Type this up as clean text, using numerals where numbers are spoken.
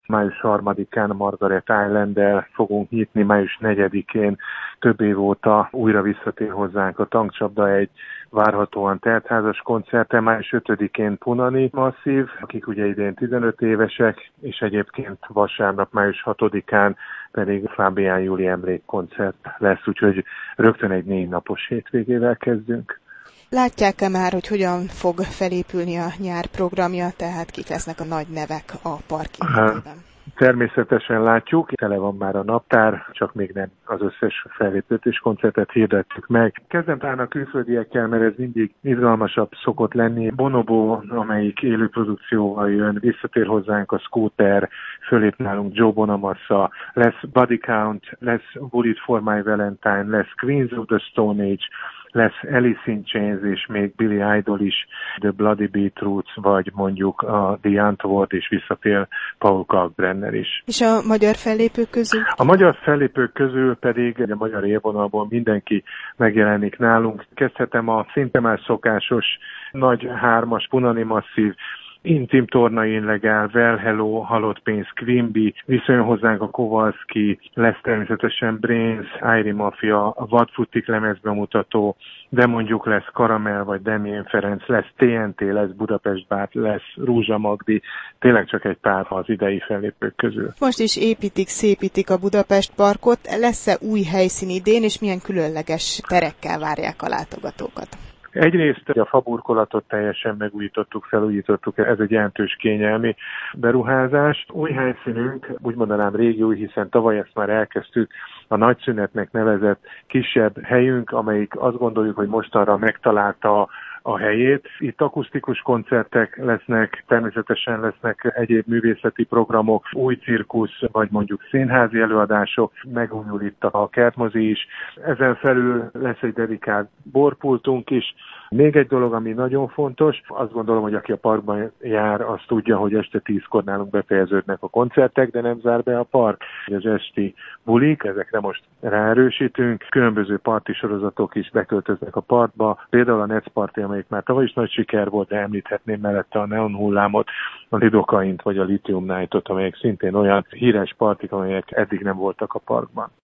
Május 3-án a Margaret Island-del fogunk nyitni, május 4-én több év óta újra visszatér hozzánk a Tankcsapda egy várhatóan teltházas koncerten, május 5-én Punani Masszív, akik ugye idén 15 évesek, és egyébként vasárnap, május 6-án pedig Fábián Júli emlékkoncert lesz, úgyhogy rögtön egy 4 napos hétvégével kezdünk. Látják-e már, hogy hogyan fog felépülni a nyár programja, tehát kik lesznek a nagy nevek a park életében? Természetesen látjuk, tele van már a naptár, csak még nem az összes fellépőt és koncertet hirdettük meg. Kezdem talán a külföldiekkel, mert ez mindig izgalmasabb szokott lenni. Bonobo, amelyik élő produkcióval jön, visszatér hozzánk a Scooter, fölép nálunk Joe Bonamassa, lesz Body Count, lesz Bullet for My Valentine, lesz Queens of the Stone Age, lesz Alice in Chains és még Billy Idol is, The Bloody Beetroots, vagy mondjuk a The Untoward, és visszatér Paul Kalkbrenner is. És a magyar fellépők közül? A magyar fellépők közül pedig a magyar élvonalból mindenki megjelenik nálunk. Kezdhetem a szinte már szokásos nagy 3-as Punani Masszív, Intim Torna Illegál, Well Hello, Halott pénz, Quimby, viszont hozzánk a Kowalski, lesz természetesen Brains, Irie Mafia, a Vadfutik lemezbemutató, de mondjuk lesz Karamell vagy Demjén Ferenc, lesz TNT, lesz Budapest Bát, lesz Rúzsa Magdi, tényleg csak egy pár az idei fellépők közül. Most is szépítik a Budapest Parkot, lesz-e új helyszín idén, és milyen különleges terekkel várják a látogatókat? Egyrészt a faburkolatot teljesen megújítottuk, felújítottuk, ez egy jelentős kényelmi beruházás. Új helyszínünk, úgy mondanám régi új, hiszen tavaly ezt már elkezdtük, a Nagyszünetnek nevezett kisebb helyünk, amelyik azt gondoljuk, hogy mostanra megtalálta a helyét. Itt akusztikus koncertek lesznek, természetesen lesznek egyéb művészeti programok, új cirkusz, vagy mondjuk színházi előadások, megújul itt a kertmozi is. Ezen felül lesz egy dedikált borpultunk is. Még egy dolog, ami nagyon fontos, azt gondolom, hogy aki a parkban jár, az tudja, hogy este 10-kor nálunk befejeződnek a koncertek, de nem zár be a park. Az esti bulik, ezekre most ráerősítünk. Különböző parti sorozatok is beköltöznek a parkba. Például a Netz Party, amelyik már tavaly is nagy siker volt, de említhetném mellette a Neon Hullámot, a Lidocaint vagy a Lithium Night-ot, amelyek szintén olyan híres partik, amelyek eddig nem voltak a parkban.